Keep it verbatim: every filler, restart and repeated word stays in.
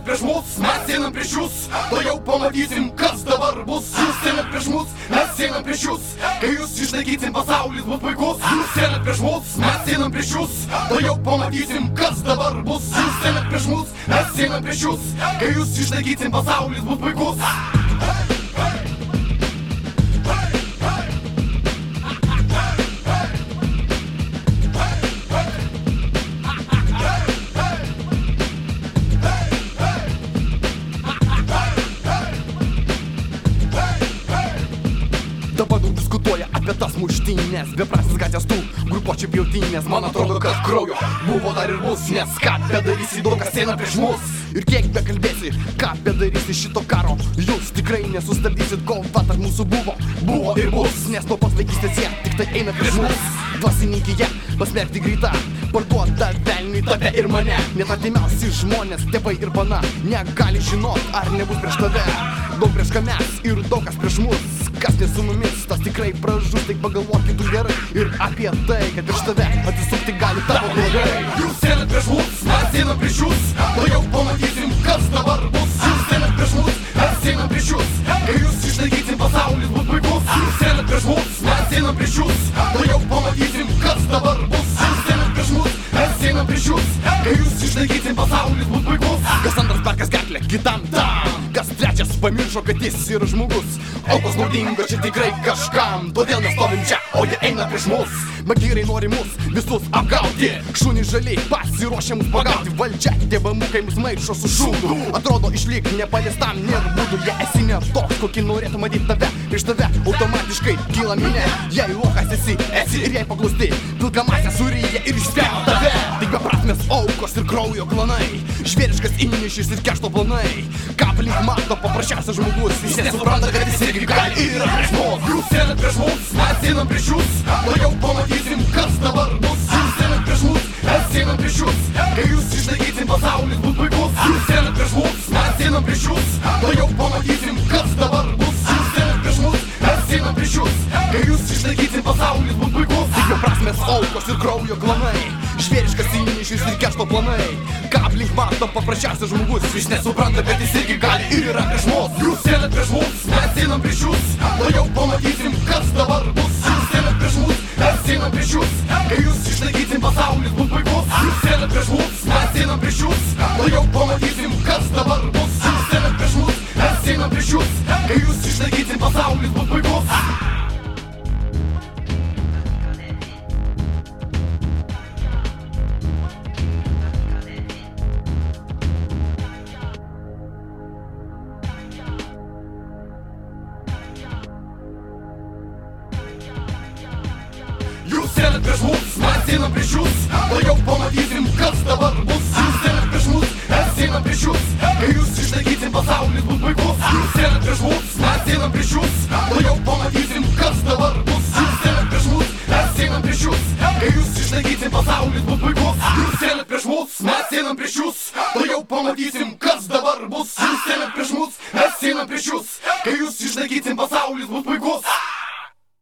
einat prieš mus, mes einam prieš jūs, to jau pamatysim, kas dabar bus. Jūs einat prieš mus, mes einam prieš jūs, kai jūs išnaikysim, pasaulis bus puikus. Jūs einat prieš mus, mes einam prieš jūs, to jau pamatysim, kas dabar bus. Jūs einat prieš mus, mes einam prieš jūs, kai jūs išnaikysim, pasaulis bus puikus. Dabar daug diskutuoja apie tas muštynės, beprasmis gatvės tų grupuočių pjautynės. Man atrodo, kad kraujo buvo dar ir bus, nes ką bedarysi, daug kas eina prieš mus. Ir kiek bekalbėsi, ką bedarysi šito karo, jūs tikrai nesustabdysit. Kova tarp mūsų buvo, buvo ir bus, nes nuo pat vaikystės jie tik tai eina prieš mus. Dvasininkija pasmerkti greita, parduoda velniui tave ir mane. Net artimiausi žmonės, tėvai ir pana, negali žinot, ar nebus prieš tave. Daug prieš ką mes ir daug kas prieš mus. Kas ne su mumis, tas tikrai pražus, tik pagalvokit tu gerai ir apie tai, kad prieš tave atsisukti gali tavo blogai. Jūs einat prieš mus, mes einam prieš jūs, to jau pamatysim, kas dabar bus. Jūs einat prieš mus, mes einam prieš jūs, kai jūs išnaikysim, pasaulis bus puikus. Jūs einat prieš mus, mes einam prieš jūs, to jau pamatysim, kas dabar bus. Jūs einat prieš mus, mes einam prieš jūs, kai jūs išnaikysim, pasaulis bus puikus. Kas antras perkas gerklę, kitam tam, kas trečias pamiršo, kad jis yra žmogus. Aukos naudinga čia tikrai kažkam, todėl mes stovim čia, o jie eina prieš mus. Magirai nori mus visus apgauti, šunys žaliai pasiruošia mus pagauti. Valdžia tėvamukai mus maišo su šūdu, atrodo išlik nepaliestam nėra būdų. Jei esi ne toks, kokį norėtų matyti tave, prieš tave automatiškai kyla minė. Jei lokas esi, esi ir jei paklusti, pilkamąsią suryja ir išspjauna tave. Tik beprasmės aukos ir kraujo klanai, žvėriškas įnešis ir keršto planai. Ką aplink mato paprasčiausias žmogus, jis nesupranta, kad jis irgi gali ir prieš mus. Jūs einat prieš mus, mes einam prieš jūs, to jau pamatysim, kas dabar bus. Jūs einat prieš mus, mes einam prieš jūs, kai jūs išnaikysim, pasaulis bus puikus. Jūs einat prieš mus, mes einam prieš jūs, to jau pamatysim, kas dabar bus. Jūs einat prieš mus, mes einam prieš jūs, kai jūs išnaikysim, pasaulis bus puikus. Tik beprasmės aukos ir kraujo klanai, žvėriškas įnešis ir keršto planai. Ką aplink mato paprasčiausias žmogus, jis nesupranta, kad jis irgi gali ir yra prieš mus. Jūs einat prieš mus, mes einam prieš jūs, to jau pamatysim, kas dabar bus. Jūs einat prieš mus, mes einam prieš jūs, kai jūs išnaikysim, pasaulis bus puikus. Jūs einat prieš mus, mes einam prieš jūs, to jau pamatysim, kas dabar bus. Jūs einat prieš mus, mes einam prieš jūs, kai jūs išnaikysim, pasaulis bus puikus. Jūs einat prieš mus, mes einam prieš jūs, to jau pamatysim, kas dabar bus. Jūs einat prieš mus, mes einam prieš jūs, kai jūs išnaikysim, pasaulis bus puikus. Jūs einat prieš mus, mes einam prieš jūs, to jau pamatysim, kas dabar bus. Jūs einat prieš mus, mes einam prieš jūs, kai jūs išnaikysim, pasaulis bus puikus. Jūs einat prieš mus, mes einam prieš jūs, to jau pamatysim, kas dabar bus. Jūs einat prieš mus, mes einam prieš jūs, kai jūs išnaikysim, pasaulis bus puikus.